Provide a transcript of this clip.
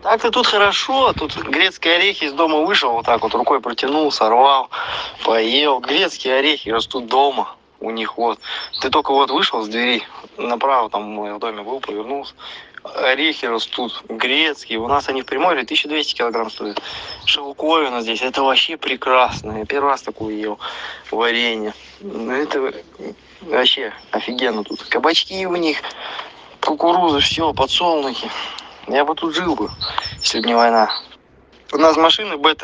Так-то тут хорошо, тут грецкие орехи из дома вышел, вот так вот рукой протянул, сорвал, поел. Грецкие орехи растут дома у них вот. Ты только вот вышел с двери, направо там мой в доме был, повернулся. Орехи растут грецкие, у нас они в Приморье 1200 килограмм стоят. Шелковина здесь, это вообще прекрасно. Я первый раз такую ел, варенье. Это вообще офигенно тут. Кабачки у них, кукуруза, все, подсолнухи. Я бы тут жил бы, если бы не война. У нас машины бета